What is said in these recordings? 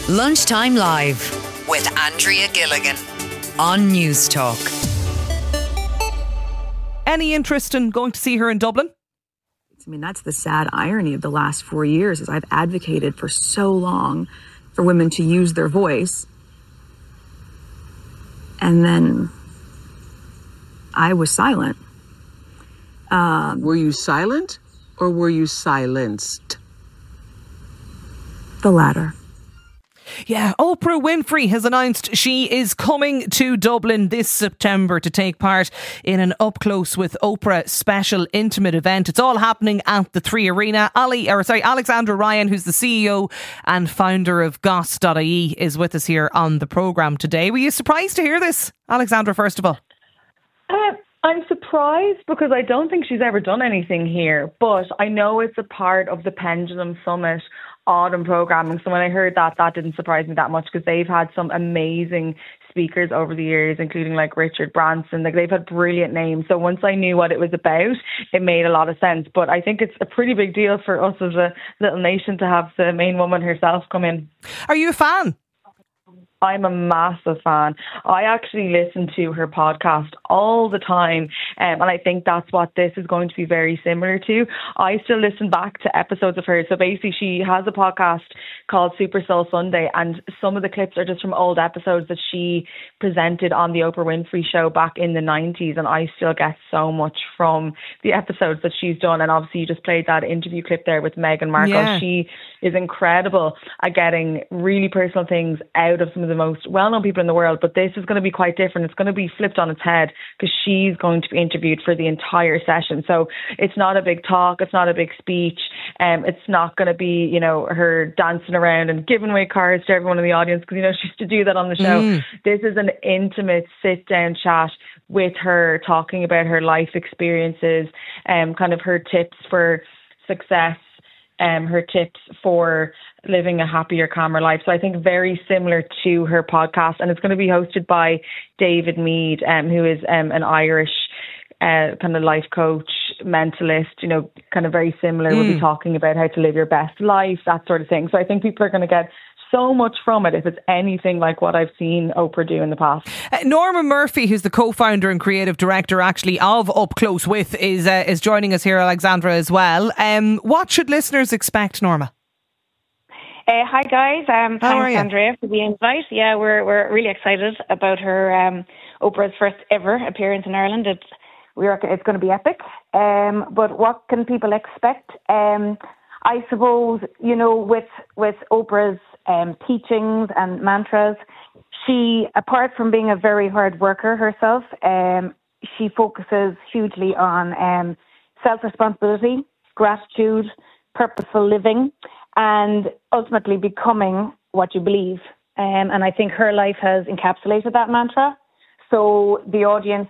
Lunchtime Live with Andrea Gilligan on News Talk. Any interest in going to see her in Dublin? I mean, that's the sad irony of the last 4 years, is I've advocated for so long for women to use their voice. And then I was silent. Were you silent or were you silenced? The latter. Yeah, Oprah Winfrey has announced she is coming to Dublin this September to take part in an Up Close with Oprah special intimate event. It's all happening at the 3 Arena. Alexandra Ryan, who's the CEO and founder of Goss.ie, is with us here on the programme today. Were you surprised to hear this, Alexandra, first of all? I'm surprised because I don't think she's ever done anything here, but I know it's a part of the Pendulum Summit autumn programming. So when I heard that didn't surprise me that much, because they've had some amazing speakers over the years, including like Richard Branson. Like, they've had brilliant names. So once I knew what it was about, it made a lot of sense. But I think it's a pretty big deal for us as a little nation to have the main woman herself come in. Are you a fan? I'm a massive fan. I actually listen to her podcast all the time, and I think that's what this is going to be very similar to. I still listen back to episodes of hers. So basically, she has a podcast called Super Soul Sunday, and some of the clips are just from old episodes that she presented on the Oprah Winfrey Show back in the 90s, and I still get so much from the episodes that she's done. And obviously, you just played that interview clip there with Meghan Markle. Yeah. She is incredible at getting really personal things out of some of the most well-known people in the world, but this is going to be quite different. It's going to be flipped on its head, because she's going to be interviewed for the entire session. So it's not a big talk, it's not a big speech, it's not going to be, her dancing around and giving away cards to everyone in the audience, because she used to do that on the show. This is an intimate sit-down chat with her, talking about her life experiences, kind of her tips for success, her tips for living a happier, calmer life. So I think very similar to her podcast, and it's going to be hosted by David Mead, who is an Irish kind of life coach, mentalist, kind of very similar. We'll be talking about how to live your best life, that sort of thing. So I think people are going to get so much from it if it's anything like what I've seen Oprah do in the past. Norma Murphy, who's the co-founder and creative director actually of Up Close With, is joining us here, Alexandra, as well. What should listeners expect, Norma? Hi guys, thanks Andrea for the invite. Yeah, we're really excited about her Oprah's first ever appearance in Ireland. It's going to be epic. But what can people expect? I suppose, with Oprah's teachings and mantras, she, apart from being a very hard worker herself, she focuses hugely on self-responsibility, gratitude, purposeful living, and ultimately becoming what you believe. And I think her life has encapsulated that mantra. So the audience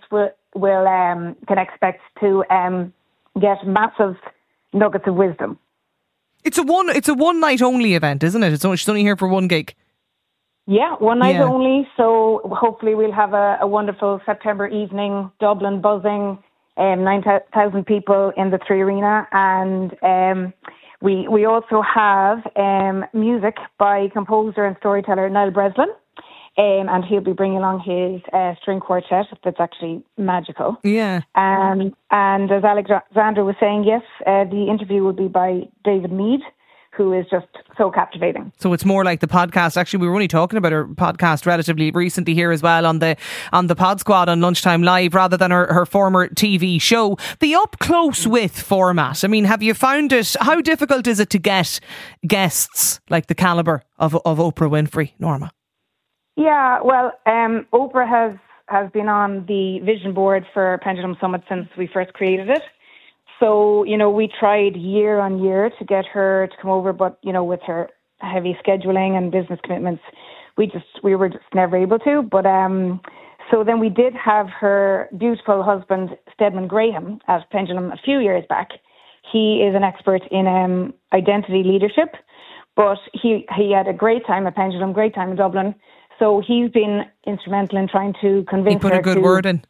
can expect to get massive nuggets of wisdom. It's a one night only event, isn't it? She's only here for one gig. Yeah, one night only. So hopefully we'll have a wonderful September evening, Dublin buzzing, 9,000 people in the 3 Arena, and we also have music by composer and storyteller Niall Breslin, and he'll be bringing along his string quartet that's actually magical. Yeah. And as Alexandra was saying, yes, the interview will be by David Mead, who is just so captivating. So it's more like the podcast. Actually, we were only talking about her podcast relatively recently here as well on the Pod Squad on Lunchtime Live, rather than her former TV show. The Up Close With format, I mean, have you found it, how difficult is it to get guests like the calibre of Oprah Winfrey, Norma? Yeah, well, Oprah has been on the vision board for Pendulum Summit since we first created it. So, we tried year on year to get her to come over, but, with her heavy scheduling and business commitments, we were just never able to. But so then we did have her beautiful husband, Stedman Graham, at Pendulum a few years back. He is an expert in identity leadership, but he had a great time at Pendulum, great time in Dublin. So he's been instrumental in trying to convince her. He put a good word in.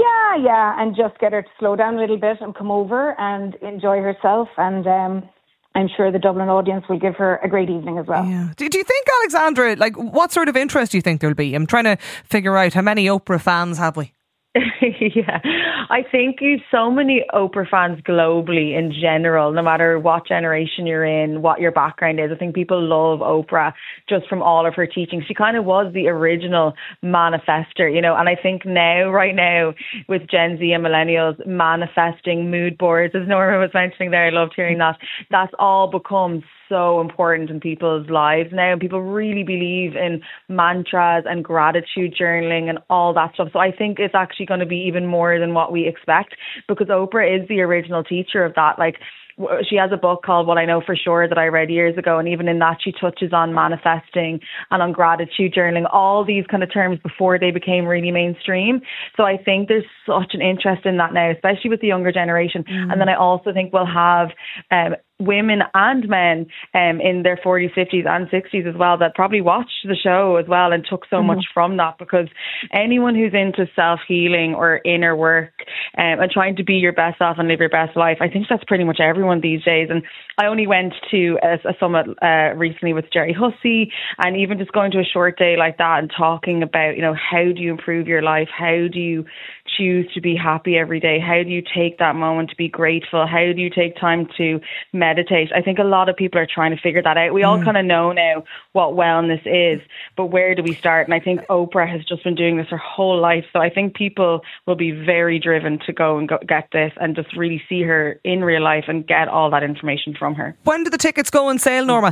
Yeah, and just get her to slow down a little bit and come over and enjoy herself. And I'm sure the Dublin audience will give her a great evening as well. Yeah. Do you think, Alexandra, like, what sort of interest do you think there'll be? I'm trying to figure out how many Oprah fans have we? Yeah, I think you've so many Oprah fans globally in general, no matter what generation you're in, what your background is. I think people love Oprah just from all of her teachings. She kind of was the original manifester, you know, and I think right now, with Gen Z and millennials manifesting mood boards, as Norma was mentioning there, I loved hearing that. That's all become so important in people's lives now, and people really believe in mantras and gratitude journaling and all that stuff. So I think it's actually going to be even more than what we expect, because Oprah is the original teacher of that. Like, she has a book called What I Know For Sure that I read years ago, and even in that she touches on manifesting and on gratitude journaling, all these kind of terms before they became really mainstream. So I think there's such an interest in that now, especially with the younger generation. And then I also think we'll have women and men in their 40s, 50s and 60s as well that probably watched the show as well and took so much from that, because anyone who's into self-healing or inner work and trying to be your best self and live your best life, I think that's pretty much everyone these days. And I only went to a summit recently with Jerry Hussey, and even just going to a short day like that and talking about, you know, how do you improve your life? How do you choose to be happy every day? How do you take that moment to be grateful? How do you take time to meditate? I think a lot of people are trying to figure that out. We all kind of know now what wellness is, but where do we start? And I think Oprah has just been doing this her whole life. So I think people will be very driven to go and get this and just really see her in real life and get all that information from her. When do the tickets go on sale, Norma?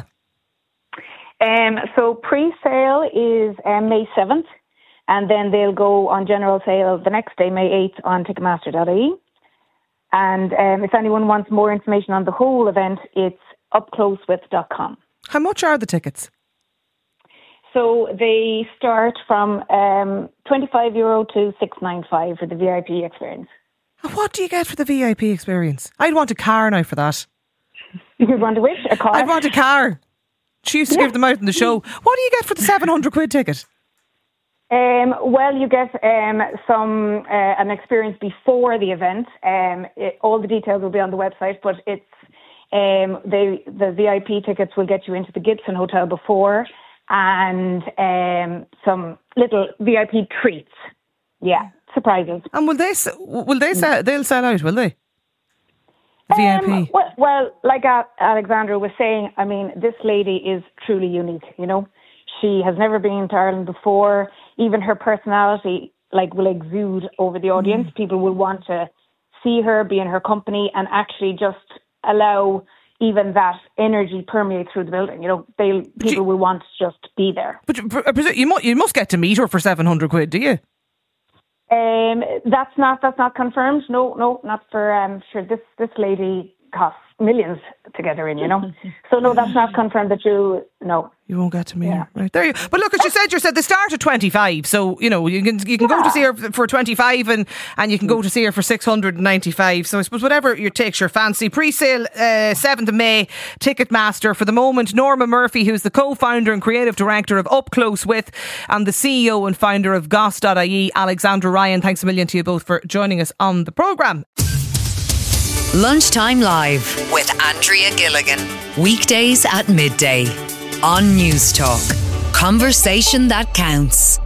So pre-sale is May 7th. And then they'll go on general sale the next day, May 8th, on Ticketmaster.ie. And if anyone wants more information on the whole event, it's upclosewith.com. How much are the tickets? So they start from €25 to $695 for the VIP experience. What do you get for the VIP experience? I'd want a car now for that. You'd want a which? A car? I'd want a car. She used to give them out in the show. What do you get for the £700 ticket? Well, you get an experience before the event. All the details will be on the website, but it's the VIP tickets will get you into the Gibson Hotel before, and some little VIP treats. Yeah, surprises. And they'll sell out, will they? VIP. Well, like Alexandra was saying, I mean, this lady is truly unique, you know. She has never been to Ireland before. Even her personality, will exude over the audience. People will want to see her, be in her company, and actually just allow even that energy permeate through the building. You know, people will want to just be there. But you must get to meet her for £700, do you? That's not confirmed. No, not for this lady costs millions to get her in, you know. So no, that's not confirmed that you won't get to meet her. Right there. But look, as you said they start at 25. So you know you can go to see her for 25 and you can go to see her for 695. So I suppose whatever takes your fancy. Pre-sale 7th of May. Ticketmaster. For the moment, Norma Murphy, who's the co-founder and creative director of Up Close With, and the CEO and founder of Goss.ie, Alexandra Ryan. Thanks a million to you both for joining us on the programme. Lunchtime Live with Andrea Gilligan. Weekdays at midday on News Talk. Conversation that counts.